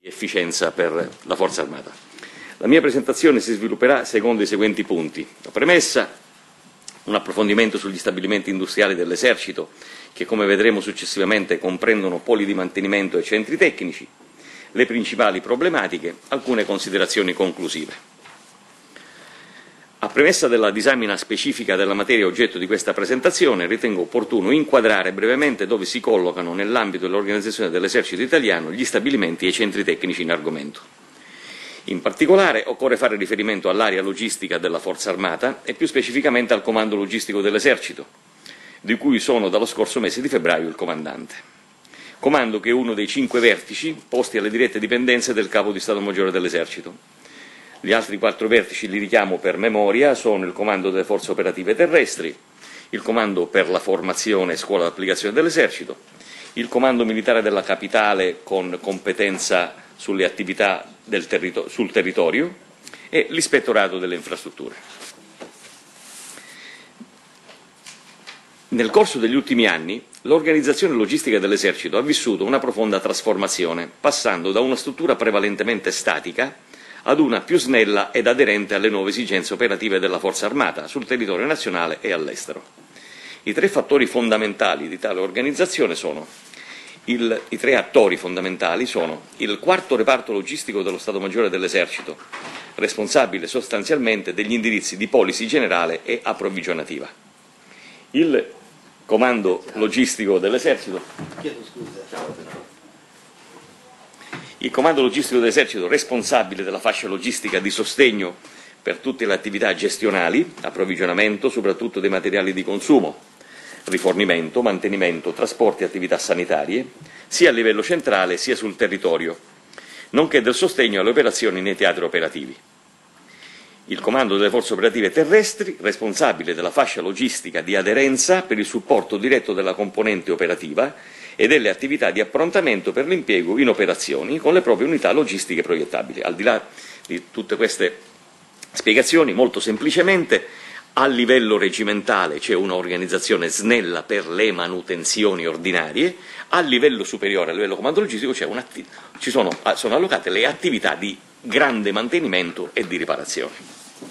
efficienza per la Forza Armata. La mia presentazione si svilupperà secondo i seguenti punti. La premessa, un approfondimento sugli stabilimenti industriali dell'Esercito, che come vedremo successivamente comprendono poli di mantenimento e centri tecnici, le principali problematiche, alcune considerazioni conclusive. A premessa della disamina specifica della materia oggetto di questa presentazione, ritengo opportuno inquadrare brevemente dove si collocano nell'ambito dell'organizzazione dell'Esercito italiano gli stabilimenti e i centri tecnici in argomento. In particolare occorre fare riferimento all'area logistica della Forza Armata e più specificamente al Comando Logistico dell'Esercito, di cui sono dallo scorso mese di febbraio il comandante. Comando che è uno dei 5 vertici posti alle dirette dipendenze del Capo di Stato Maggiore dell'Esercito. Gli altri 4 vertici li richiamo per memoria, sono il Comando delle Forze Operative Terrestri, il Comando per la Formazione e Scuola d'Applicazione dell'Esercito, il Comando Militare della Capitale con competenza sulle attività sul territorio e l'Ispettorato delle Infrastrutture. Nel corso degli ultimi anni l'organizzazione logistica dell'Esercito ha vissuto una profonda trasformazione, passando da una struttura prevalentemente statica ad una più snella ed aderente alle nuove esigenze operative della Forza Armata sul territorio nazionale e all'estero. I 3 fattori fondamentali di tale organizzazione sono i 3 attori fondamentali sono il 4° reparto logistico dello Stato Maggiore dell'Esercito, responsabile sostanzialmente degli indirizzi di policy generale e approvvigionativa. Il Comando Logistico dell'Esercito. Il Comando Logistico dell'Esercito, responsabile della fascia logistica di sostegno per tutte le attività gestionali, approvvigionamento soprattutto dei materiali di consumo, rifornimento, mantenimento, trasporti e attività sanitarie, sia a livello centrale sia sul territorio, nonché del sostegno alle operazioni nei teatri operativi. Il Comando delle Forze Operative Terrestri, responsabile della fascia logistica di aderenza per il supporto diretto della componente operativa e delle attività di approntamento per l'impiego in operazioni con le proprie unità logistiche proiettabili. Al di là di tutte queste spiegazioni, molto semplicemente, a livello regimentale c'è un'organizzazione snella per le manutenzioni ordinarie, a livello superiore, a livello comando logistico, sono allocate le attività di grande mantenimento e di riparazione.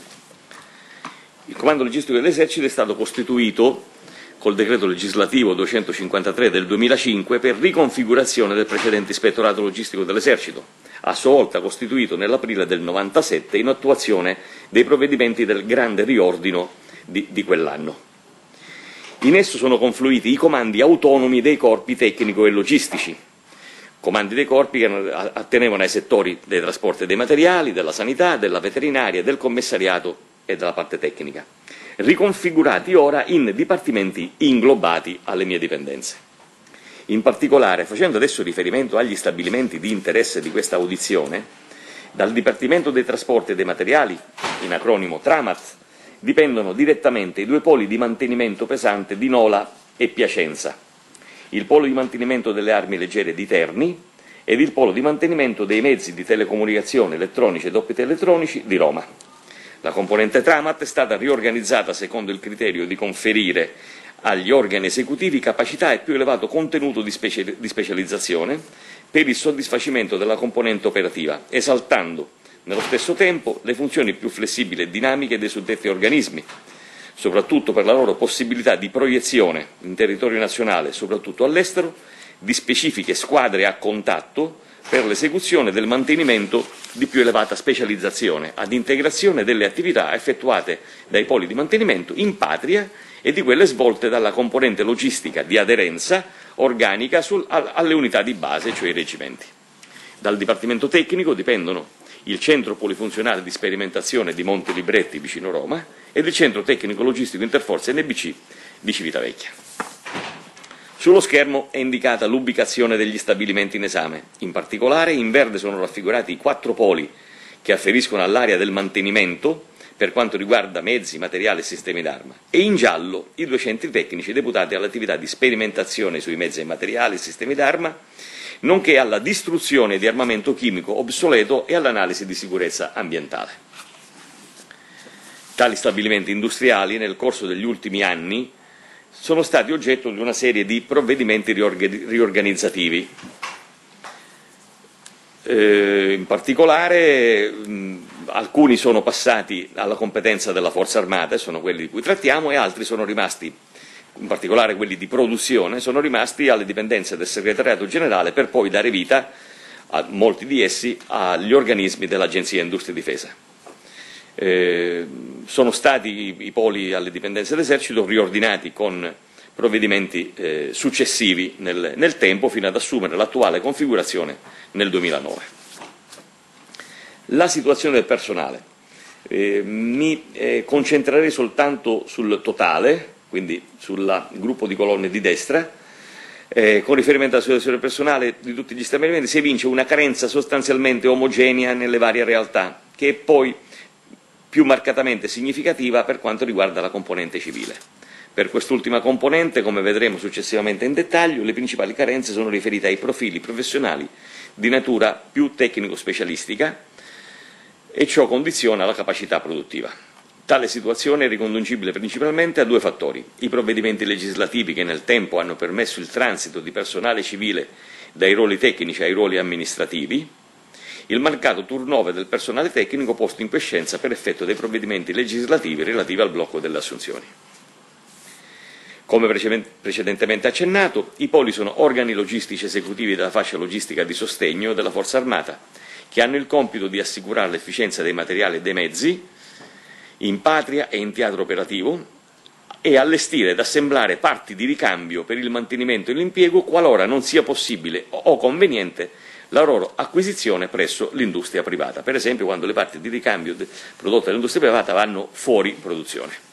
Il Comando Logistico dell'Esercito è stato costituito col decreto legislativo 253 del 2005 per riconfigurazione del precedente Ispettorato Logistico dell'Esercito, a sua volta costituito nell'aprile del 97 in attuazione dei provvedimenti del grande riordino di quell'anno. In esso sono confluiti i comandi autonomi dei corpi tecnico e logistici, comandi dei corpi che attenevano ai settori dei trasporti e dei materiali, della sanità, della veterinaria, del commissariato e della parte tecnica, riconfigurati ora in dipartimenti inglobati alle mie dipendenze. In particolare, facendo adesso riferimento agli stabilimenti di interesse di questa audizione, dal Dipartimento dei Trasporti e dei Materiali, in acronimo TRAMAT, dipendono direttamente i 2 poli di mantenimento pesante di Nola e Piacenza, il polo di mantenimento delle armi leggere di Terni ed il polo di mantenimento dei mezzi di telecomunicazione elettronici ed optoelettronici di Roma. La componente TRAMAT è stata riorganizzata secondo il criterio di conferire agli organi esecutivi capacità e più elevato contenuto di specializzazione per il soddisfacimento della componente operativa, esaltando nello stesso tempo le funzioni più flessibili e dinamiche dei suddetti organismi, soprattutto per la loro possibilità di proiezione in territorio nazionale, soprattutto all'estero, di specifiche squadre a contatto per l'esecuzione del mantenimento di più elevata specializzazione, ad integrazione delle attività effettuate dai poli di mantenimento in patria e di quelle svolte dalla componente logistica di aderenza organica alle unità di base, cioè i reggimenti. Dal Dipartimento Tecnico dipendono il Centro Polifunzionale di Sperimentazione di Monte Libretti vicino Roma ed il Centro Tecnico Logistico Interforze NBC di Civitavecchia. Sullo schermo è indicata l'ubicazione degli stabilimenti in esame. In particolare, in verde sono raffigurati i 4 poli che afferiscono all'area del mantenimento per quanto riguarda mezzi, materiali e sistemi d'arma, e in giallo i 2 centri tecnici deputati all'attività di sperimentazione sui mezzi e materiali e sistemi d'arma, nonché alla distruzione di armamento chimico obsoleto e all'analisi di sicurezza ambientale. Tali stabilimenti industriali, nel corso degli ultimi anni, sono stati oggetto di una serie di provvedimenti riorganizzativi In particolare alcuni sono passati alla competenza della Forza Armata, sono quelli di cui trattiamo, e altri sono rimasti, in particolare quelli di produzione, sono rimasti alle dipendenze del Segretariato Generale per poi dare vita, a molti di essi, agli organismi dell'Agenzia Industria e Difesa. Sono stati i poli alle dipendenze dell'Esercito riordinati con provvedimenti successivi nel tempo fino ad assumere l'attuale configurazione nel 2009. La situazione del personale. Mi concentrerei soltanto sul totale, quindi sul gruppo di colonne di destra. Con riferimento alla situazione del personale di tutti gli stabilimenti si evince una carenza sostanzialmente omogenea nelle varie realtà, che è poi più marcatamente significativa per quanto riguarda la componente civile. Per quest'ultima componente, come vedremo successivamente in dettaglio, le principali carenze sono riferite ai profili professionali di natura più tecnico-specialistica e ciò condiziona la capacità produttiva. Tale situazione è riconducibile principalmente a due fattori: i provvedimenti legislativi che nel tempo hanno permesso il transito di personale civile dai ruoli tecnici ai ruoli amministrativi, il marcato turnover del personale tecnico posto in quiescenza per effetto dei provvedimenti legislativi relativi al blocco delle assunzioni. Come precedentemente accennato, i poli sono organi logistici esecutivi della fascia logistica di sostegno della Forza Armata, che hanno il compito di assicurare l'efficienza dei materiali e dei mezzi in patria e in teatro operativo e allestire ed assemblare parti di ricambio per il mantenimento e l'impiego qualora non sia possibile o conveniente la loro acquisizione presso l'industria privata, per esempio quando le parti di ricambio prodotte dall'industria privata vanno fuori produzione.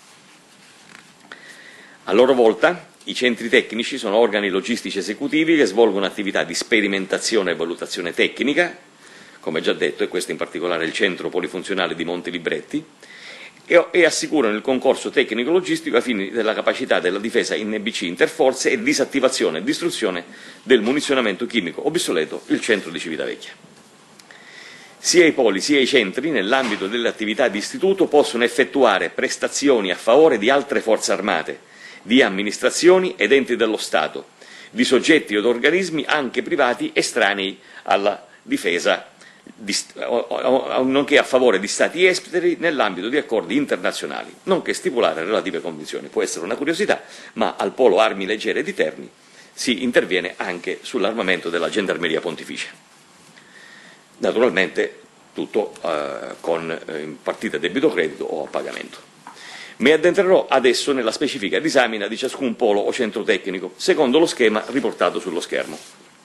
A loro volta, i centri tecnici sono organi logistici esecutivi che svolgono attività di sperimentazione e valutazione tecnica, come già detto, e questo in particolare è il centro polifunzionale di Monte Libretti, e assicurano il concorso tecnico-logistico ai fini della capacità della difesa in NBC interforze e disattivazione e distruzione del munizionamento chimico obsoleto, il centro di Civitavecchia. Sia i poli sia i centri, nell'ambito delle attività di istituto, possono effettuare prestazioni a favore di altre forze armate, di amministrazioni ed enti dello Stato, di soggetti ed organismi anche privati estranei alla difesa, nonché a favore di Stati esteri nell'ambito di accordi internazionali, nonché stipulare relative convenzioni. Può essere una curiosità, ma al polo armi leggere di Terni si interviene anche sull'armamento della Gendarmeria Pontificia. Naturalmente tutto con partita debito credito o a pagamento. Mi addentrerò adesso nella specifica disamina di ciascun polo o centro tecnico, secondo lo schema riportato sullo schermo.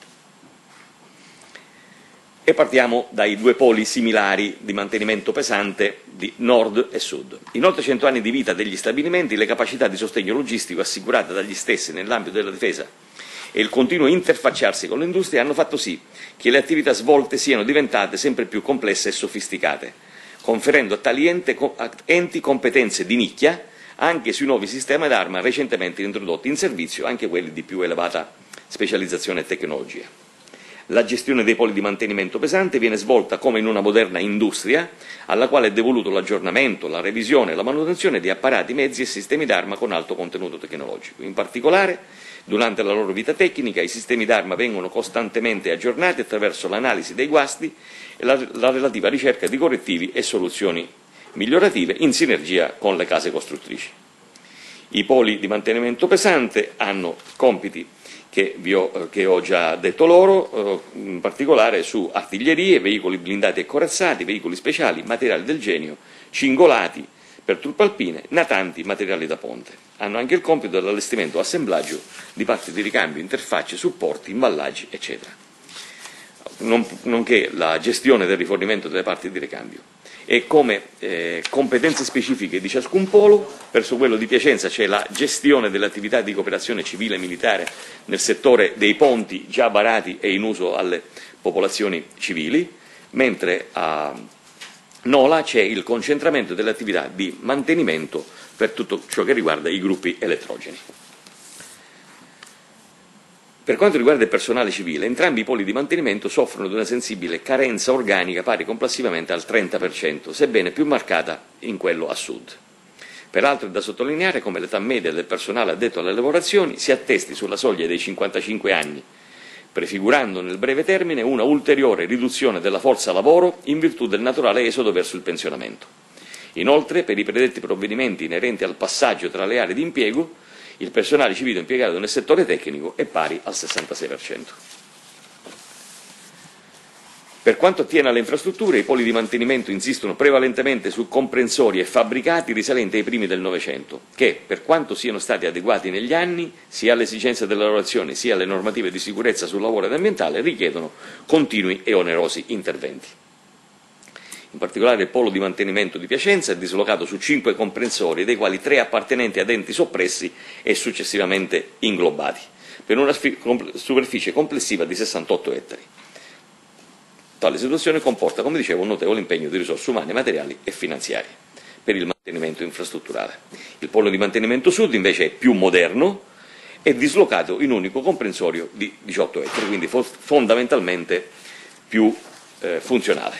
E partiamo dai due poli similari di mantenimento pesante di nord e sud. In oltre 100 anni di vita degli stabilimenti, le capacità di sostegno logistico assicurate dagli stessi nell'ambito della difesa e il continuo interfacciarsi con l'industria hanno fatto sì che le attività svolte siano diventate sempre più complesse e sofisticate, conferendo a tali enti competenze di nicchia anche sui nuovi sistemi d'arma recentemente introdotti in servizio, anche quelli di più elevata specializzazione e tecnologia. La gestione dei poli di mantenimento pesante viene svolta come in una moderna industria, alla quale è devoluto l'aggiornamento, la revisione e la manutenzione di apparati, mezzi e sistemi d'arma con alto contenuto tecnologico. In particolare, durante la loro vita tecnica, i sistemi d'arma vengono costantemente aggiornati attraverso l'analisi dei guasti e la relativa ricerca di correttivi e soluzioni migliorative in sinergia con le case costruttrici. I poli di mantenimento pesante hanno compiti che ho già detto loro, in particolare su artiglierie, veicoli blindati e corazzati, veicoli speciali, materiali del genio, cingolati per truppe alpine, natanti, materiali da ponte. Hanno anche il compito dell'allestimento o assemblaggio di parti di ricambio, interfacce, supporti, imballaggi, eccetera, nonché la gestione del rifornimento delle parti di ricambio. E come competenze specifiche di ciascun polo, verso quello di Piacenza c'è la gestione delle attività di cooperazione civile e militare nel settore dei ponti già varati e in uso alle popolazioni civili, mentre a Nola c'è il concentramento delle attività di mantenimento per tutto ciò che riguarda i gruppi elettrogeni. Per quanto riguarda il personale civile, entrambi i poli di mantenimento soffrono di una sensibile carenza organica pari complessivamente al 30%, sebbene più marcata in quello a sud. Peraltro è da sottolineare come l'età media del personale addetto alle lavorazioni si attesti sulla soglia dei 55 anni prefigurando nel breve termine una ulteriore riduzione della forza lavoro in virtù del naturale esodo verso il pensionamento. Inoltre, per i predetti provvedimenti inerenti al passaggio tra le aree di impiego, il personale civile impiegato nel settore tecnico è pari al 66%. Per quanto attiene alle infrastrutture, i poli di mantenimento insistono prevalentemente su comprensori e fabbricati risalenti ai primi del Novecento, che, per quanto siano stati adeguati negli anni, sia alle esigenze della lavorazione sia alle normative di sicurezza sul lavoro ed ambientale, richiedono continui e onerosi interventi. In particolare il polo di mantenimento di Piacenza è dislocato su 5 comprensori, dei quali 3 appartenenti ad enti soppressi e successivamente inglobati, per una superficie complessiva di 68 ettari. Tale situazione comporta, come dicevo, un notevole impegno di risorse umane, materiali e finanziarie per il mantenimento infrastrutturale. Il polo di mantenimento sud invece è più moderno e dislocato in un unico comprensorio di 18 ettari, quindi fondamentalmente più funzionale.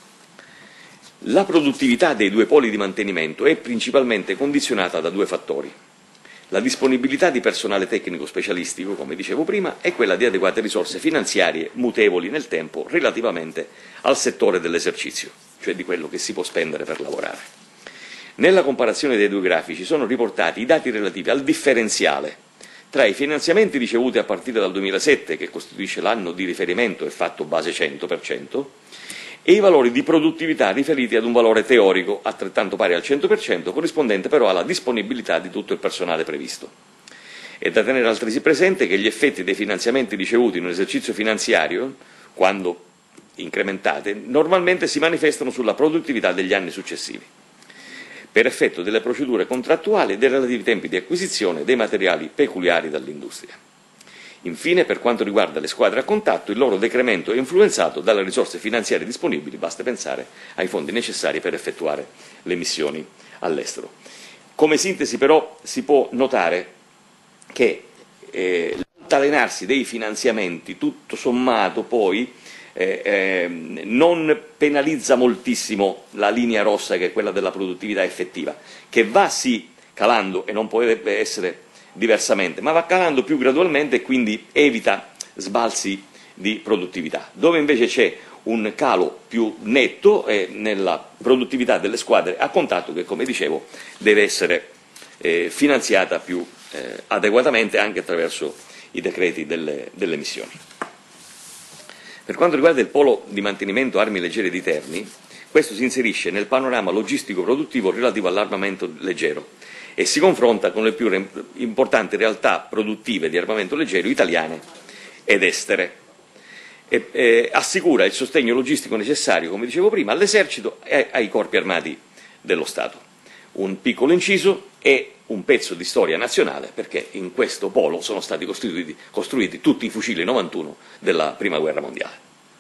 La produttività dei 2 poli di mantenimento è principalmente condizionata da 2 fattori. La disponibilità di personale tecnico specialistico, come dicevo prima, e quella di adeguate risorse finanziarie mutevoli nel tempo relativamente al settore dell'esercizio, cioè di quello che si può spendere per lavorare. Nella comparazione dei 2 grafici sono riportati i dati relativi al differenziale tra i finanziamenti ricevuti a partire dal 2007, che costituisce l'anno di riferimento e fatto base 100%, e i valori di produttività riferiti ad un valore teorico altrettanto pari al 100%, corrispondente però alla disponibilità di tutto il personale previsto. È da tenere altresì presente che gli effetti dei finanziamenti ricevuti in un esercizio finanziario, quando incrementate, normalmente si manifestano sulla produttività degli anni successivi, per effetto delle procedure contrattuali e dei relativi tempi di acquisizione dei materiali peculiari dall'industria. Infine, per quanto riguarda le squadre a contatto, il loro decremento è influenzato dalle risorse finanziarie disponibili, basta pensare ai fondi necessari per effettuare le missioni all'estero. Come sintesi però si può notare che l'altalenarsi dei finanziamenti, tutto sommato poi, non penalizza moltissimo la linea rossa, che è quella della produttività effettiva, che va sì calando e non potrebbe essere diversamente, ma va calando più gradualmente e quindi evita sbalzi di produttività. Dove invece c'è un calo più netto è nella produttività delle squadre a contatto, che, come dicevo, deve essere finanziata più adeguatamente anche attraverso i decreti delle missioni. Per quanto riguarda il polo di mantenimento armi leggere di Terni, questo si inserisce nel panorama logistico-produttivo relativo all'armamento leggero e si confronta con le più importanti realtà produttive di armamento leggero italiane ed estere. Assicura il sostegno logistico necessario, come dicevo prima, all'esercito e ai corpi armati dello Stato. Un piccolo inciso: è un pezzo di storia nazionale, perché in questo polo sono stati costruiti tutti i fucili 91 della Prima Guerra Mondiale.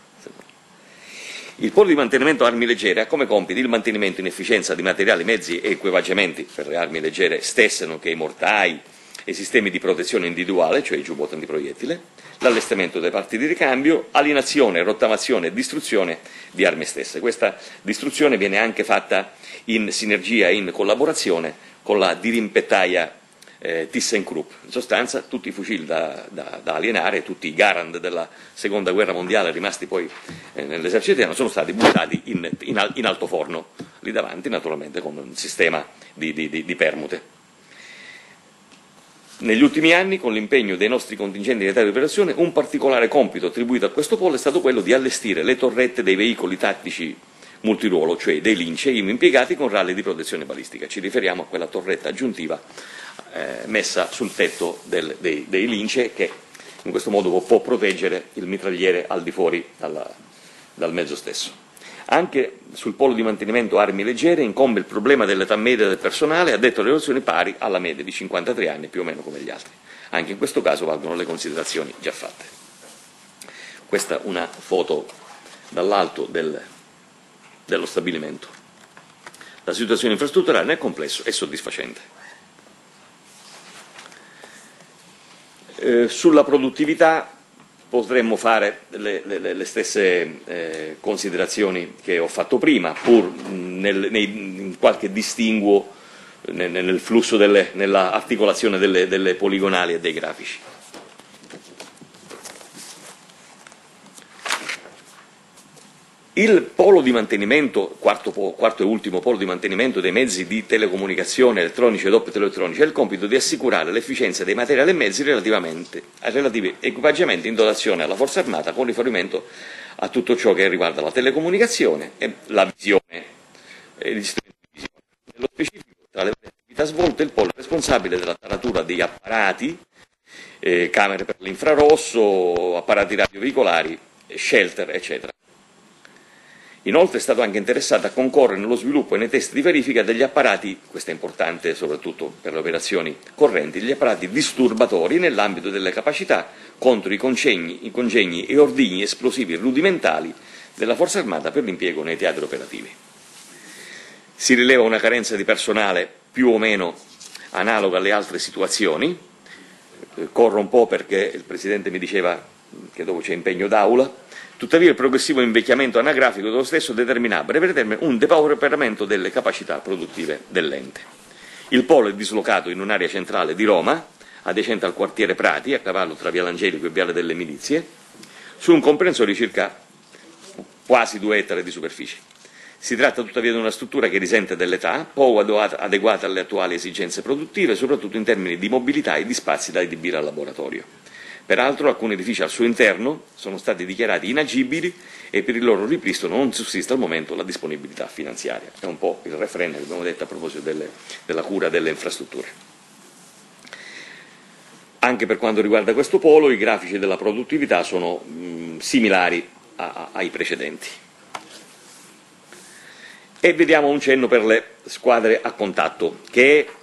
Il polo di mantenimento armi leggere ha come compiti il mantenimento in efficienza di materiali, mezzi e equipaggiamenti per le armi leggere stesse, nonché i mortai e i sistemi di protezione individuale, cioè i giubbotti antiproiettile, l'allestimento dei parti di ricambio, alienazione, rottamazione e distruzione di armi stesse. Questa distruzione viene anche fatta in sinergia e in collaborazione con la dirimpettaia ThyssenKrupp. In sostanza, tutti i fucili da alienare, tutti i Garand della Seconda Guerra Mondiale rimasti poi nell'esercito italiano, sono stati buttati in altoforno, lì davanti, naturalmente con un sistema di permute. Negli ultimi anni, con l'impegno dei nostri contingenti in età di operazione, un particolare compito attribuito a questo polo è stato quello di allestire le torrette dei veicoli tattici multiruolo, cioè dei Lince, impiegati con ralli di protezione balistica. Ci riferiamo a quella torretta aggiuntiva messa sul tetto dei Lince, che in questo modo può proteggere il mitragliere al di fuori dal mezzo stesso. Anche sul polo di mantenimento armi leggere incombe il problema dell'età media del personale, a detto le relazioni pari alla media di 53 anni, più o meno come gli altri. Anche in questo caso valgono le considerazioni già fatte. Questa è una foto dall'alto dello stabilimento. La situazione infrastrutturale nel complesso è soddisfacente. Sulla produttività potremmo fare le stesse considerazioni che ho fatto prima, pur in qualche distinguo nel flusso, nella articolazione delle poligonali e dei grafici. Il polo di mantenimento, quarto e ultimo polo di mantenimento dei mezzi di telecomunicazione elettronici ed optoelettronici, ha il compito di assicurare l'efficienza dei materiali e mezzi relativi equipaggiamenti in dotazione alla Forza Armata con riferimento a tutto ciò che riguarda la telecomunicazione e la visione e gli strumenti di visione. Nello specifico, tra le varie attività svolte, il polo è responsabile della taratura degli apparati, camere per l'infrarosso, apparati radioveicolari, shelter, eccetera. Inoltre è stato anche interessato a concorrere nello sviluppo e nei test di verifica degli apparati, questo è importante soprattutto per le operazioni correnti, degli apparati disturbatori nell'ambito delle capacità contro i congegni e ordigni esplosivi rudimentali della Forza Armata per l'impiego nei teatri operativi. Si rileva una carenza di personale più o meno analoga alle altre situazioni. Corro un po' perché il Presidente mi diceva che dopo c'è impegno d'aula. Tuttavia il progressivo invecchiamento anagrafico dello stesso determina a breve termine un depauperamento delle capacità produttive dell'ente. Il polo è dislocato in un'area centrale di Roma, adiacente al quartiere Prati, a cavallo tra Via L'Angelico e Viale delle Milizie, su un comprensorio di circa quasi 2 ettari di superficie. Si tratta tuttavia di una struttura che risente dell'età, poco adeguata alle attuali esigenze produttive, soprattutto in termini di mobilità e di spazi da adibire al laboratorio. Peraltro alcuni edifici al suo interno sono stati dichiarati inagibili e per il loro ripristino non sussiste al momento la disponibilità finanziaria. È un po' il refrain che abbiamo detto a proposito della cura delle infrastrutture. Anche per quanto riguarda questo polo, i grafici della produttività sono similari ai precedenti. E vediamo un cenno per le squadre a contatto, che è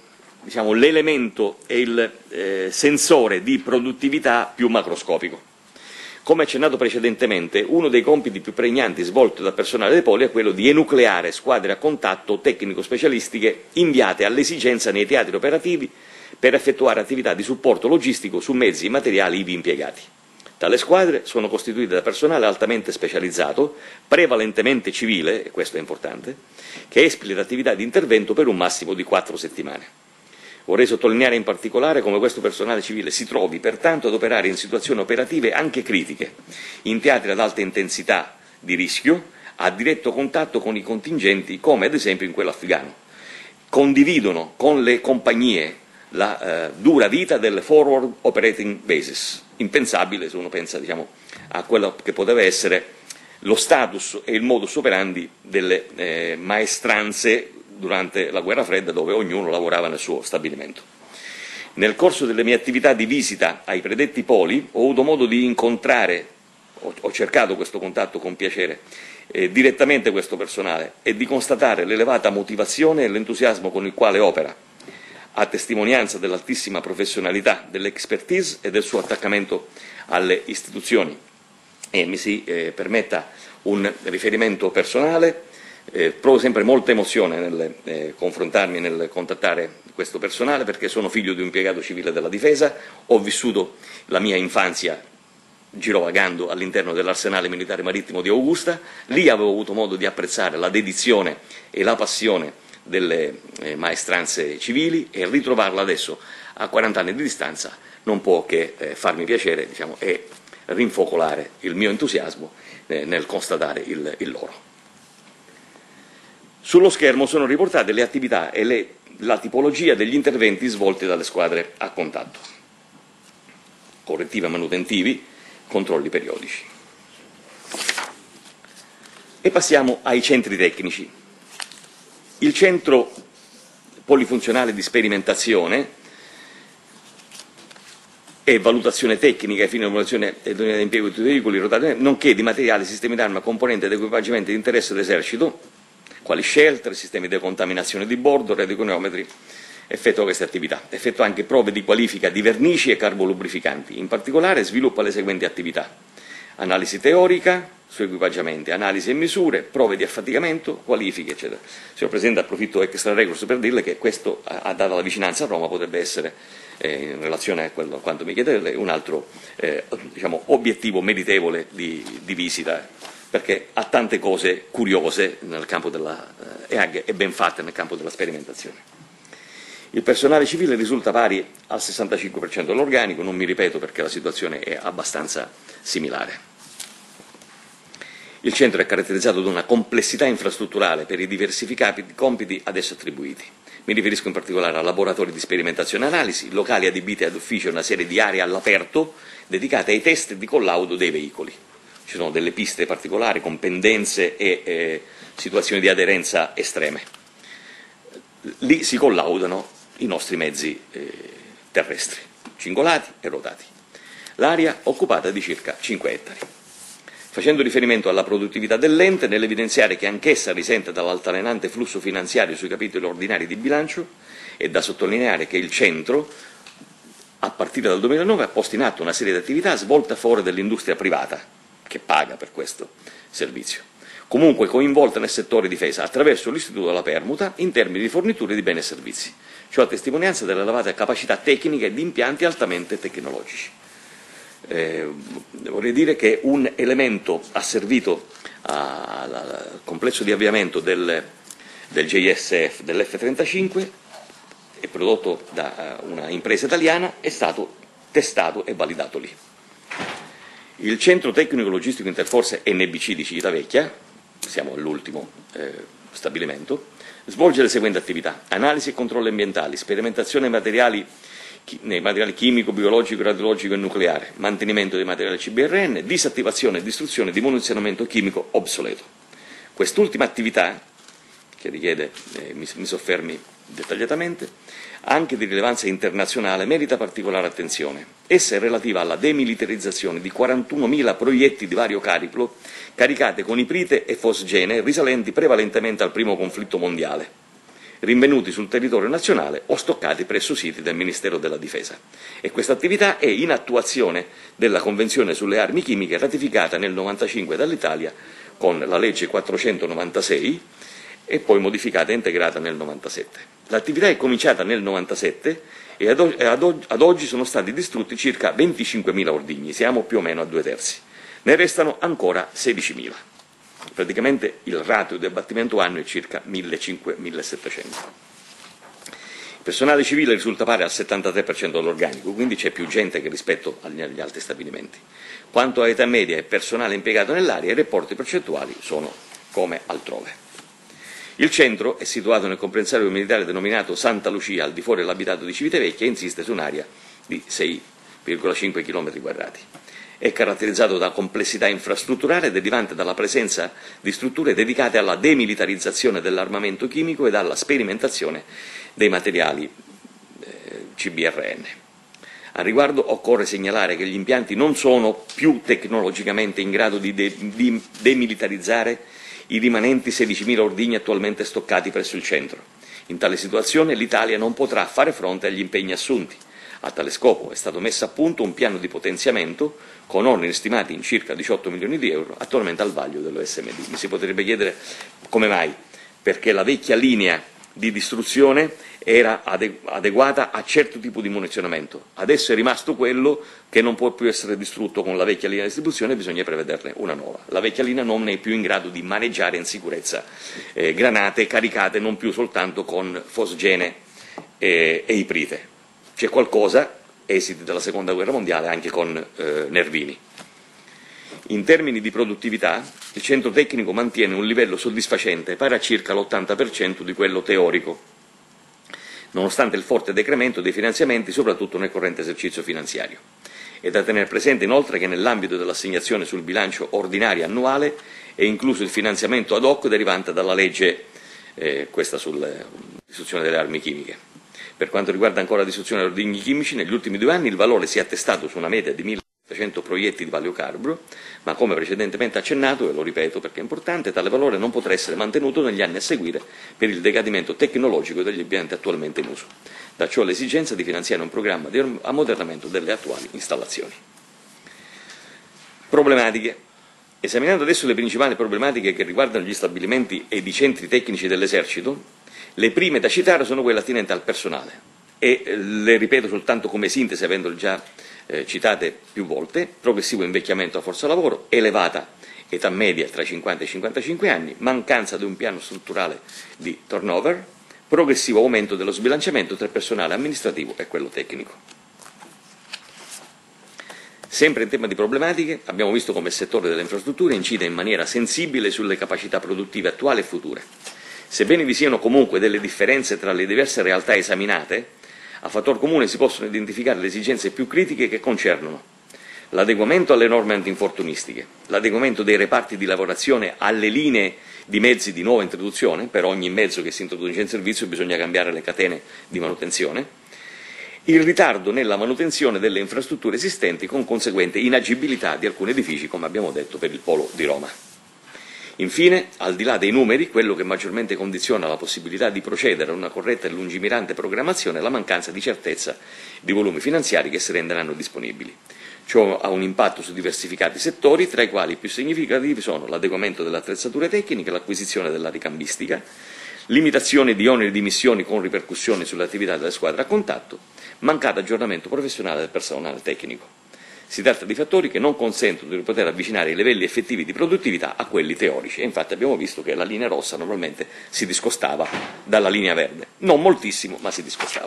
l'elemento e il sensore di produttività più macroscopico. Come accennato precedentemente, uno dei compiti più pregnanti svolti dal personale dei poli è quello di enucleare squadre a contatto tecnico-specialistiche inviate all'esigenza nei teatri operativi per effettuare attività di supporto logistico su mezzi e materiali ivi impiegati. Tali squadre sono costituite da personale altamente specializzato, prevalentemente civile, e questo è importante, che espleta attività di intervento per un massimo di 4 settimane. Vorrei sottolineare in particolare come questo personale civile si trovi pertanto ad operare in situazioni operative anche critiche, in teatri ad alta intensità di rischio, a diretto contatto con i contingenti, come ad esempio in quello afghano. Condividono con le compagnie la dura vita delle forward operating bases, impensabile se uno pensa a quello che poteva essere lo status e il modus operandi delle maestranze durante la guerra fredda, dove ognuno lavorava nel suo stabilimento. Nel corso delle mie attività di visita ai predetti poli ho avuto modo di incontrare, ho cercato questo contatto con piacere, direttamente questo personale e di constatare l'elevata motivazione e l'entusiasmo con il quale opera, a testimonianza dell'altissima professionalità, dell'expertise e del suo attaccamento alle istituzioni. E mi si permetta un riferimento personale. Provo sempre molta emozione nel confrontarmi, nel contattare questo personale, perché sono figlio di un impiegato civile della difesa, ho vissuto la mia infanzia girovagando all'interno dell'arsenale militare marittimo di Augusta, lì avevo avuto modo di apprezzare la dedizione e la passione delle maestranze civili, e ritrovarla adesso a 40 anni di distanza non può che farmi piacere e rinfocolare il mio entusiasmo nel constatare il loro. Sullo schermo sono riportate le attività e la tipologia degli interventi svolti dalle squadre a contatto: correttivi e manutentivi, controlli periodici. E passiamo ai centri tecnici. Il centro polifunzionale di sperimentazione e valutazione tecnica ai fini di valutazione e di impiego di veicoli rotati, nonché di materiali, sistemi d'arma, componenti ed equipaggiamenti di interesse dell'esercito, quali shelter, sistemi di decontaminazione di bordo, radioconometri, effettua queste attività. Effettua anche prove di qualifica di vernici e carbolubrificanti. In particolare sviluppa le seguenti attività: analisi teorica su equipaggiamenti, analisi e misure, prove di affaticamento, qualifiche, eccetera. Signor Presidente, approfitto extra recursus per dirle che questo, data la vicinanza a Roma, potrebbe essere, in relazione a quanto mi chiede lei, un altro obiettivo meritevole di visita, perché ha tante cose curiose nel campo e ben fatte nel campo della sperimentazione. Il personale civile risulta pari al 65% dell'organico, non mi ripeto perché la situazione è abbastanza similare. Il centro è caratterizzato da una complessità infrastrutturale per i diversificati compiti ad esso attribuiti. Mi riferisco in particolare a laboratori di sperimentazione e analisi, locali adibiti ad ufficio e una serie di aree all'aperto dedicate ai test di collaudo dei veicoli. Ci sono delle piste particolari con pendenze e situazioni di aderenza estreme. Lì si collaudano i nostri mezzi terrestri, cingolati e ruotati. L'area occupata è di circa 5 ettari. Facendo riferimento alla produttività dell'ente, nell'evidenziare che anch'essa risente dall'altalenante flusso finanziario sui capitoli ordinari di bilancio, è da sottolineare che il centro, a partire dal 2009, ha posto in atto una serie di attività svolte a favore dell'industria privata, che paga per questo servizio, comunque coinvolta nel settore difesa attraverso l'istituto della permuta in termini di forniture di beni e servizi, ciò a testimonianza delle elevate capacità tecniche e di impianti altamente tecnologici. Vorrei dire che un elemento ha servito al complesso di avviamento del JSF, dell'F-35, è prodotto da una impresa italiana, è stato testato e validato lì. Il Centro Tecnico Logistico Interforze NBC di Civitavecchia, siamo all'ultimo stabilimento, svolge le seguenti attività: analisi e controlli ambientali, sperimentazione nei materiali chimico, biologico, radiologico e nucleare, mantenimento dei materiali CBRN, disattivazione e distruzione di munizionamento chimico obsoleto. Quest'ultima attività, che richiede, mi soffermi dettagliatamente, anche di rilevanza internazionale, merita particolare attenzione. Essa è relativa alla demilitarizzazione di 41.000 proiettili di vario calibro caricate con iprite e fosgene risalenti prevalentemente al primo conflitto mondiale, rinvenuti sul territorio nazionale o stoccati presso siti del Ministero della Difesa. E questa attività è in attuazione della Convenzione sulle armi chimiche ratificata nel 1995 dall'Italia con la legge 496 e poi modificata e integrata nel 1997. L'attività è cominciata nel 1997 e ad oggi sono stati distrutti circa 25.000 ordigni, siamo più o meno a 2/3. Ne restano ancora 16.000. Praticamente il ratio di abbattimento annuo è circa 1.500-1.700. Il personale civile risulta pari al 73% dell'organico, quindi c'è più gente che rispetto agli altri stabilimenti. Quanto a età media e personale impiegato nell'area, i rapporti percentuali sono come altrove. Il centro è situato nel comprensorio militare denominato Santa Lucia, al di fuori dell'abitato di Civitavecchia, e insiste su un'area di 6,5 km². È caratterizzato da complessità infrastrutturale derivante dalla presenza di strutture dedicate alla demilitarizzazione dell'armamento chimico e alla sperimentazione dei materiali CBRN. A riguardo occorre segnalare che gli impianti non sono più tecnologicamente in grado di demilitarizzare i rimanenti 16.000 ordigni attualmente stoccati presso il centro. In tale situazione l'Italia non potrà fare fronte agli impegni assunti. A tale scopo è stato messo a punto un piano di potenziamento con oneri stimati in circa 18 milioni di euro, attualmente al vaglio dell'OSMD. Mi si potrebbe chiedere come mai, perché la vecchia linea di distruzione era adeguata a certo tipo di munizionamento. Adesso è rimasto quello che non può più essere distrutto con la vecchia linea di distribuzione, bisogna prevederne una nuova. La vecchia linea non è più in grado di maneggiare in sicurezza granate caricate non più soltanto con fosgene e iprite. C'è qualcosa, esiti della Seconda Guerra Mondiale, anche con Nervini. In termini di produttività, il centro tecnico mantiene un livello soddisfacente pari a circa l'80% di quello teorico, nonostante il forte decremento dei finanziamenti, soprattutto nel corrente esercizio finanziario. È da tenere presente inoltre che nell'ambito dell'assegnazione sul bilancio ordinario annuale è incluso il finanziamento ad hoc derivante dalla legge, questa sull'istruzione delle armi chimiche. Per quanto riguarda ancora la distruzione degli ordigni chimici, negli ultimi 2 anni il valore si è attestato su una media di 1.700 proiettili di valiocarbo, ma come precedentemente accennato, e lo ripeto perché è importante, tale valore non potrà essere mantenuto negli anni a seguire per il decadimento tecnologico degli impianti attualmente in uso. Da ciò l'esigenza di finanziare un programma di ammodernamento delle attuali installazioni. Problematiche. Esaminando adesso le principali problematiche che riguardano gli stabilimenti ed i centri tecnici dell'Esercito, le prime da citare sono quelle attinenti al personale e le ripeto soltanto come sintesi, avendole già citate più volte: progressivo invecchiamento a forza lavoro, elevata età media tra i 50 e i 55 anni, mancanza di un piano strutturale di turnover, progressivo aumento dello sbilanciamento tra il personale amministrativo e quello tecnico. Sempre in tema di problematiche, abbiamo visto come il settore delle infrastrutture incide in maniera sensibile sulle capacità produttive attuali e future. Sebbene vi siano comunque delle differenze tra le diverse realtà esaminate, a fattor comune si possono identificare le esigenze più critiche che concernono l'adeguamento alle norme antinfortunistiche, l'adeguamento dei reparti di lavorazione alle linee di mezzi di nuova introduzione. Per ogni mezzo che si introduce in servizio bisogna cambiare le catene di manutenzione, il ritardo nella manutenzione delle infrastrutture esistenti con conseguente inagibilità di alcuni edifici, come abbiamo detto per il Polo di Roma. Infine, al di là dei numeri, quello che maggiormente condiziona la possibilità di procedere a una corretta e lungimirante programmazione è la mancanza di certezza di volumi finanziari che si renderanno disponibili. Ciò ha un impatto su diversificati settori, tra i quali i più significativi sono l'adeguamento delle attrezzature tecniche, l'acquisizione della ricambistica, limitazione di oneri di missioni con ripercussioni sulle attività delle squadre a contatto, mancato aggiornamento professionale del personale tecnico. Si tratta di fattori che non consentono di poter avvicinare i livelli effettivi di produttività a quelli teorici, e infatti abbiamo visto che la linea rossa normalmente si discostava dalla linea verde, non moltissimo, ma si discostava.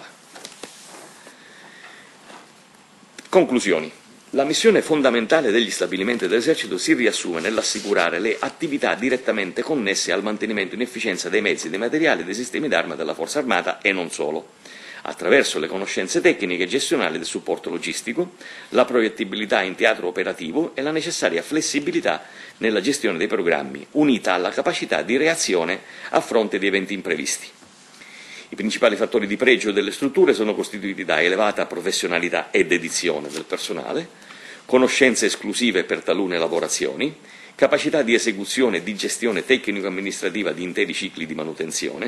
Conclusioni. La missione fondamentale degli stabilimenti dell'esercito si riassume nell'assicurare le attività direttamente connesse al mantenimento in efficienza dei mezzi, dei materiali e dei sistemi d'arma della Forza Armata e non solo, attraverso le conoscenze tecniche e gestionali del supporto logistico, la proiettibilità in teatro operativo e la necessaria flessibilità nella gestione dei programmi, unita alla capacità di reazione a fronte di eventi imprevisti. I principali fattori di pregio delle strutture sono costituiti da elevata professionalità e dedizione del personale, conoscenze esclusive per talune lavorazioni, capacità di esecuzione e di gestione tecnico-amministrativa di interi cicli di manutenzione,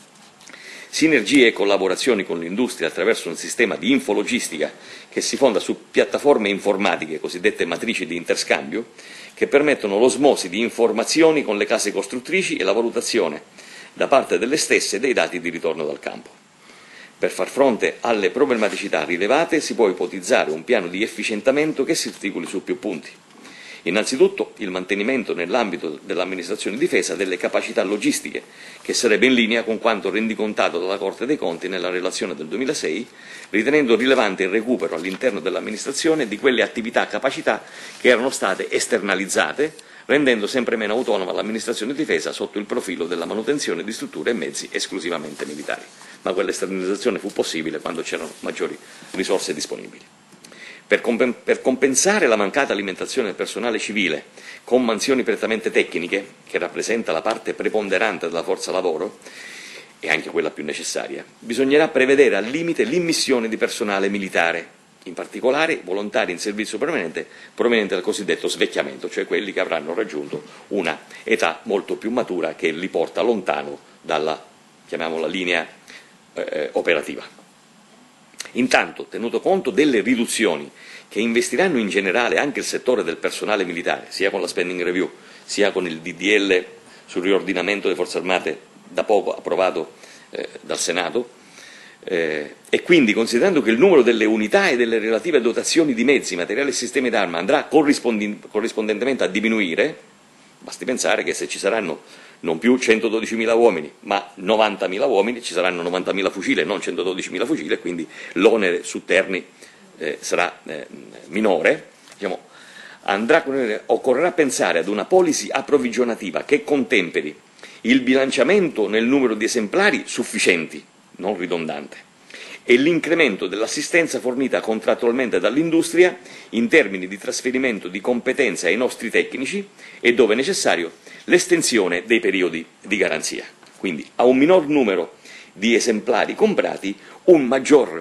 sinergie e collaborazioni con l'industria attraverso un sistema di infologistica che si fonda su piattaforme informatiche, cosiddette matrici di interscambio, che permettono l'osmosi di informazioni con le case costruttrici e la valutazione da parte delle stesse dei dati di ritorno dal campo. Per far fronte alle problematicità rilevate si può ipotizzare un piano di efficientamento che si articoli su più punti. Innanzitutto il mantenimento nell'ambito dell'amministrazione di difesa delle capacità logistiche, che sarebbe in linea con quanto rendicontato dalla Corte dei Conti nella relazione del 2006, ritenendo rilevante il recupero all'interno dell'amministrazione di quelle attività capacità che erano state esternalizzate, rendendo sempre meno autonoma l'amministrazione di difesa sotto il profilo della manutenzione di strutture e mezzi esclusivamente militari. Ma quell'esternalizzazione fu possibile quando c'erano maggiori risorse disponibili. Per compensare la mancata alimentazione del personale civile con mansioni prettamente tecniche, che rappresenta la parte preponderante della forza lavoro, e anche quella più necessaria, bisognerà prevedere al limite l'immissione di personale militare, in particolare volontari in servizio permanente provenienti dal cosiddetto svecchiamento, cioè quelli che avranno raggiunto una età molto più matura che li porta lontano dalla, chiamiamola, linea operativa. Intanto, tenuto conto delle riduzioni che investiranno in generale anche il settore del personale militare, sia con la spending review, sia con il DDL sul riordinamento delle forze armate da poco approvato dal Senato, e quindi considerando che il numero delle unità e delle relative dotazioni di mezzi, materiali e sistemi d'arma andrà corrispondentemente a diminuire, basti pensare che se ci saranno non più 112.000 uomini, ma 90.000 uomini, ci saranno 90.000 fucili e non 112.000 fucili, e quindi l'onere su Terni sarà minore. Occorrerà pensare ad una policy approvvigionativa che contemperi il bilanciamento nel numero di esemplari sufficienti, non ridondante, e l'incremento dell'assistenza fornita contrattualmente dall'industria in termini di trasferimento di competenze ai nostri tecnici e, dove necessario, l'estensione dei periodi di garanzia. Quindi a un minor numero di esemplari comprati un maggior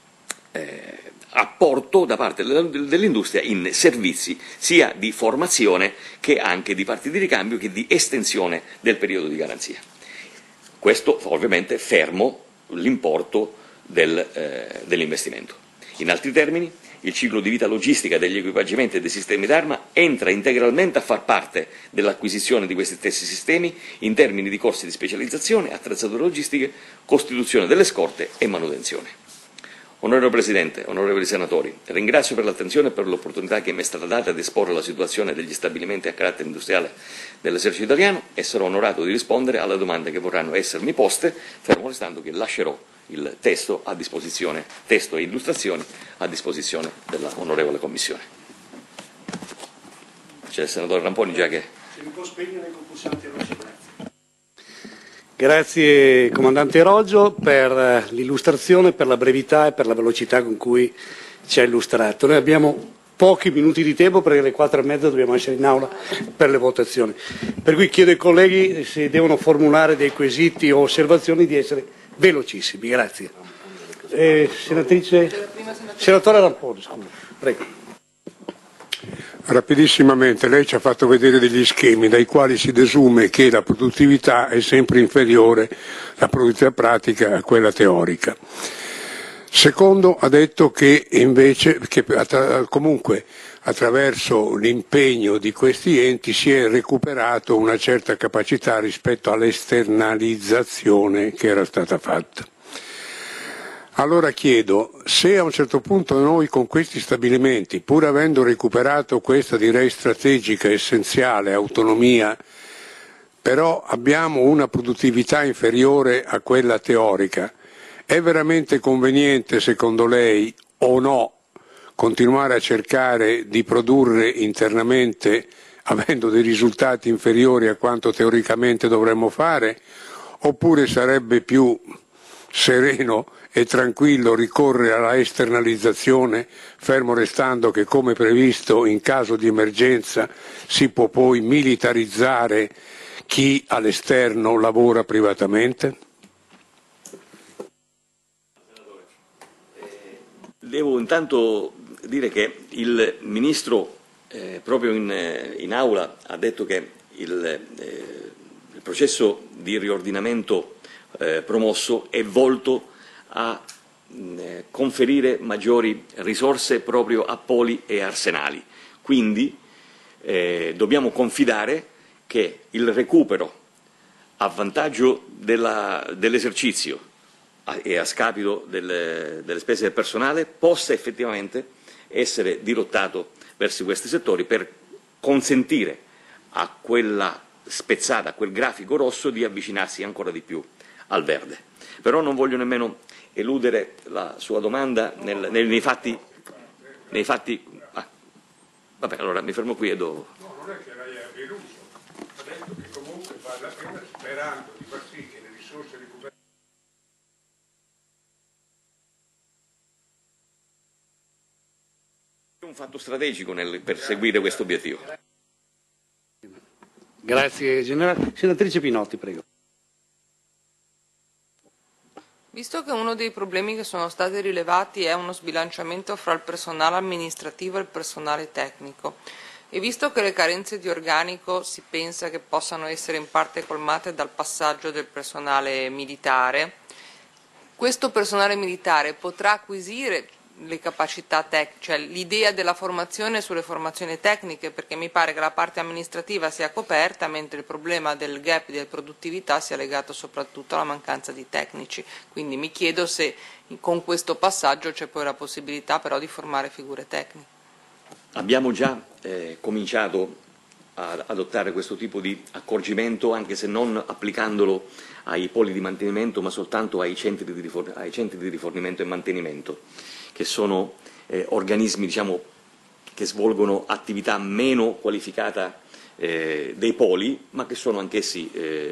apporto da parte dell'industria in servizi sia di formazione che anche di parti di ricambio che di estensione del periodo di garanzia. Questo ovviamente fermo l'importo dell'investimento. In altri termini, il ciclo di vita logistica degli equipaggiamenti e dei sistemi d'arma entra integralmente a far parte dell'acquisizione di questi stessi sistemi in termini di corsi di specializzazione, attrezzature logistiche, costituzione delle scorte e manutenzione. Onorevole Presidente, onorevoli senatori, ringrazio per l'attenzione e per l'opportunità che mi è stata data di esporre la situazione degli stabilimenti a carattere industriale dell'Esercito Italiano e sarò onorato di rispondere alle domande che vorranno essermi poste, fermo restando che lascerò il testo a disposizione, testo e illustrazioni a disposizione della onorevole Commissione. c'è il senatore Ramponi già che... Se mi può spegnere con pulsante rosso, grazie. Grazie Comandante Roggio per l'illustrazione, per la brevità e per la velocità con cui ci ha illustrato. Noi abbiamo pochi minuti di tempo perché alle 4:30 dobbiamo essere in aula per le votazioni. Per cui chiedo ai colleghi, se devono formulare dei quesiti o osservazioni, di essere velocissimi. Grazie. Senatore Ramponi, scusa. Prego. Rapidissimamente, lei ci ha fatto vedere degli schemi dai quali si desume che la produttività è sempre inferiore, la produttività pratica, a quella teorica. Secondo, ha detto che invece, comunque attraverso l'impegno di questi enti si è recuperato una certa capacità rispetto all'esternalizzazione che era stata fatta. Allora chiedo, se a un certo punto noi con questi stabilimenti, pur avendo recuperato questa direi strategica, essenziale autonomia, però abbiamo una produttività inferiore a quella teorica, è veramente conveniente secondo lei o no continuare a cercare di produrre internamente avendo dei risultati inferiori a quanto teoricamente dovremmo fare, oppure sarebbe più sereno e tranquillo ricorrere alla esternalizzazione, fermo restando che, come previsto, in caso di emergenza si può poi militarizzare chi all'esterno lavora privatamente? Devo intanto dire che il Ministro proprio in aula ha detto che il processo di riordinamento promosso è volto a conferire maggiori risorse proprio a poli e arsenali. Quindi dobbiamo confidare che il recupero a vantaggio dell'esercizio e a scapito delle spese del personale possa effettivamente essere dirottato verso questi settori per consentire a quella spezzata, a quel grafico rosso di avvicinarsi ancora di più al verde. Però non voglio nemmeno eludere la sua domanda nei fatti. Vabbè, allora mi fermo qui e dopo. No, non è che lei abbia eluso, ha detto che comunque fa la pena sperando di far sì che le risorse recuperate. È un fatto strategico nel perseguire questo obiettivo. Grazie Generale. Senatrice Pinotti, prego. Visto che uno dei problemi che sono stati rilevati è uno sbilanciamento fra il personale amministrativo e il personale tecnico, e visto che le carenze di organico si pensa che possano essere in parte colmate dal passaggio del personale militare, questo personale militare potrà acquisire le capacità tecniche, cioè l'idea della formazione sulle formazioni tecniche, perché mi pare che la parte amministrativa sia coperta, mentre il problema del gap di produttività sia legato soprattutto alla mancanza di tecnici. Quindi mi chiedo se con questo passaggio c'è poi la possibilità però di formare figure tecniche. Abbiamo già cominciato ad adottare questo tipo di accorgimento, anche se non applicandolo ai poli di mantenimento, ma soltanto ai centri di rifornimento e mantenimento, che sono organismi, diciamo, che svolgono attività meno qualificata dei poli, ma che sono anch'essi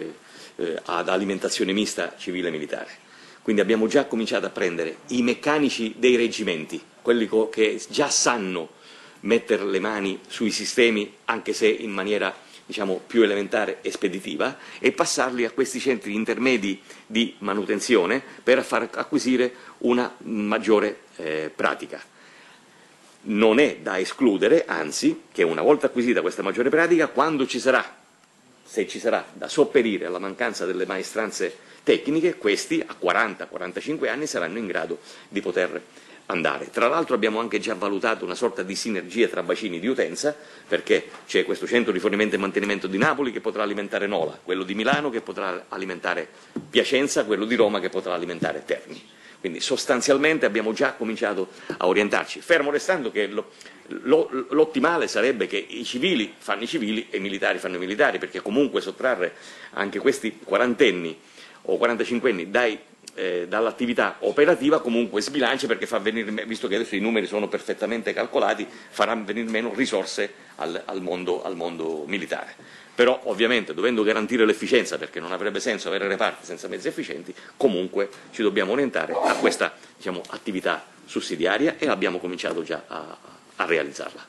ad alimentazione mista civile e militare. Quindi abbiamo già cominciato a prendere i meccanici dei reggimenti, quelli che già sanno mettere le mani sui sistemi, anche se in maniera, diciamo, più elementare e speditiva, e passarli a questi centri intermedi di manutenzione per far acquisire una maggiore pratica. Non è da escludere, anzi, che una volta acquisita questa maggiore pratica, quando ci sarà, se ci sarà da sopperire alla mancanza delle maestranze tecniche, questi a 40-45 anni saranno in grado di poter andare. Tra l'altro abbiamo anche già valutato una sorta di sinergia tra bacini di utenza, perché c'è questo centro di rifornimento e mantenimento di Napoli che potrà alimentare Nola, quello di Milano che potrà alimentare Piacenza, quello di Roma che potrà alimentare Terni. Quindi sostanzialmente abbiamo già cominciato a orientarci, fermo restando che l'ottimale sarebbe che i civili fanno i civili e i militari fanno i militari, perché comunque sottrarre anche questi quarantenni o 45enni dai dall'attività operativa comunque sbilancia, perché fa venire, visto che adesso i numeri sono perfettamente calcolati, farà venire meno risorse al mondo militare. Però ovviamente, dovendo garantire l'efficienza, perché non avrebbe senso avere reparti senza mezzi efficienti, comunque ci dobbiamo orientare a questa, diciamo, attività sussidiaria, e abbiamo cominciato già a realizzarla.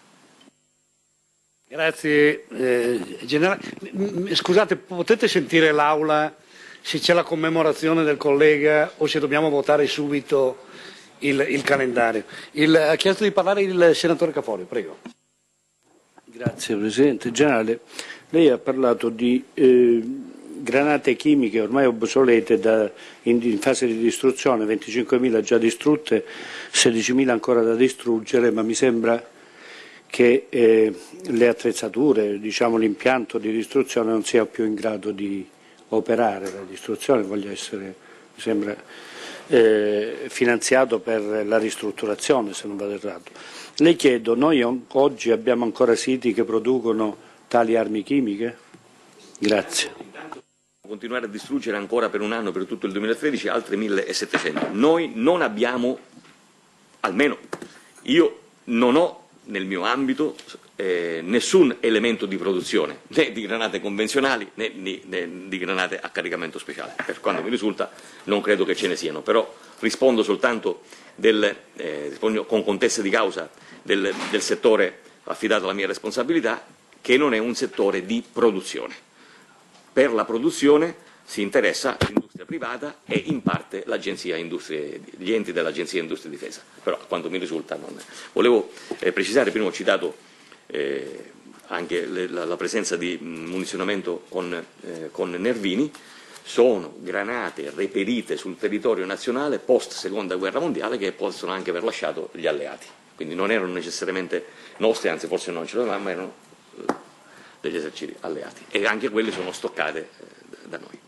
Grazie generale. Scusate, potete sentire l'Aula se c'è la commemorazione del collega o se dobbiamo votare subito il calendario? Ha chiesto di parlare il senatore Caforio, prego. Grazie Presidente. Generale, lei ha parlato di granate chimiche ormai obsolete in fase di distruzione, 25.000 già distrutte, 16.000 ancora da distruggere, ma mi sembra che le attrezzature, diciamo l'impianto di distruzione non sia più in grado di operare la distruzione, voglia essere, mi sembra, finanziato per la ristrutturazione, se non vado errato. Le chiedo, noi oggi abbiamo ancora siti che producono tali armi chimiche? Grazie. Continuare a distruggere ancora per un anno, per tutto il 2013, altri 1.700. Noi non abbiamo, almeno io non ho nel mio ambito nessun elemento di produzione, né di granate convenzionali né di granate a caricamento speciale. Per quanto mi risulta non credo che ce ne siano, però rispondo soltanto rispondo con contezza di causa del settore affidato alla mia responsabilità, che non è un settore di produzione. Per la produzione si interessa l'industria privata e in parte gli enti dell'Agenzia Industria e Difesa, però a quanto mi risulta non. Volevo precisare, prima ho citato anche la presenza di munizionamento con Nervini. Sono granate reperite sul territorio nazionale post seconda guerra mondiale, che possono anche aver lasciato gli alleati, quindi non erano necessariamente nostre, anzi forse non ce l'avevamo, ma erano degli eserciti alleati, e anche quelle sono stoccate da noi.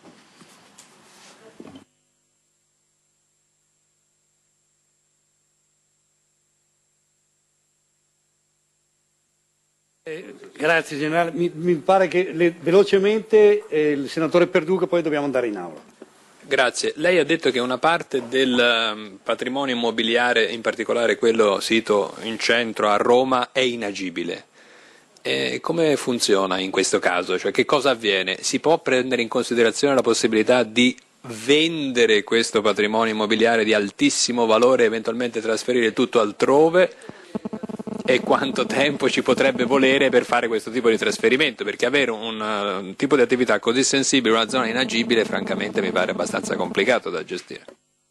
Grazie generale, mi pare che velocemente il senatore Perduca, poi dobbiamo andare in aula. Grazie. Lei ha detto che una parte del patrimonio immobiliare, in particolare quello sito in centro a Roma, è inagibile. Come funziona in questo caso? Cioè, che cosa avviene? Si può prendere in considerazione la possibilità di vendere questo patrimonio immobiliare di altissimo valore e eventualmente trasferire tutto altrove? E quanto tempo ci potrebbe volere per fare questo tipo di trasferimento? Perché avere un tipo di attività così sensibile in una zona inagibile, francamente, mi pare abbastanza complicato da gestire.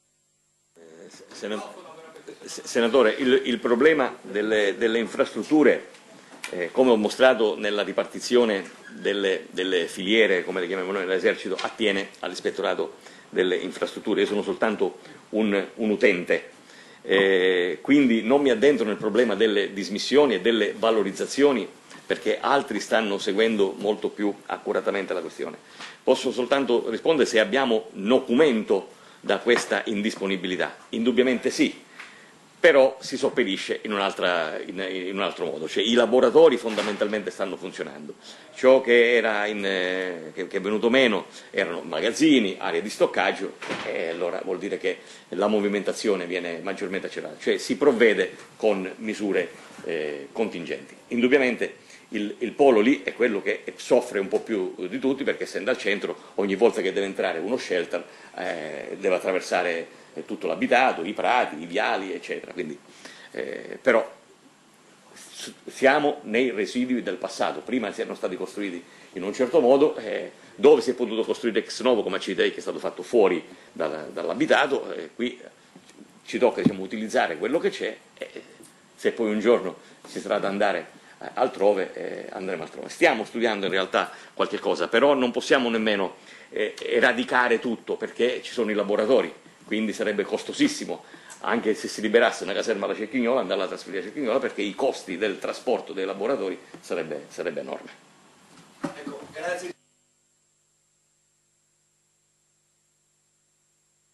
Senatore, il problema delle infrastrutture, come ho mostrato nella ripartizione delle filiere, come le chiamiamo noi nell'esercito, attiene all'ispettorato delle infrastrutture. Io sono soltanto un utente. Quindi non mi addentro nel problema delle dismissioni e delle valorizzazioni, perché altri stanno seguendo molto più accuratamente la questione. Posso soltanto rispondere se abbiamo nocumento da questa indisponibilità. Indubbiamente sì, però si sopperisce in un altro modo, cioè i laboratori fondamentalmente stanno funzionando. Ciò che è venuto meno erano magazzini, aree di stoccaggio, e allora vuol dire che la movimentazione viene maggiormente accelerata, cioè si provvede con misure contingenti. Indubbiamente il polo lì è quello che soffre un po' più di tutti, perché essendo al centro, ogni volta che deve entrare uno shelter deve attraversare tutto l'abitato, i prati, i viali, eccetera. Quindi, però siamo nei residui del passato. Prima si erano stati costruiti in un certo modo, dove si è potuto costruire ex novo, come accidi, che è stato fatto fuori dall'abitato, qui ci tocca, diciamo, utilizzare quello che c'è, e se poi un giorno ci sarà da andare altrove, andremo altrove. Stiamo studiando in realtà qualche cosa, però non possiamo nemmeno eradicare tutto, perché ci sono i laboratori, quindi sarebbe costosissimo, anche se si liberasse una caserma alla Cecchignola, andarla a trasferire a Cecchignola, perché i costi del trasporto dei laboratori sarebbe enorme. Ecco, grazie.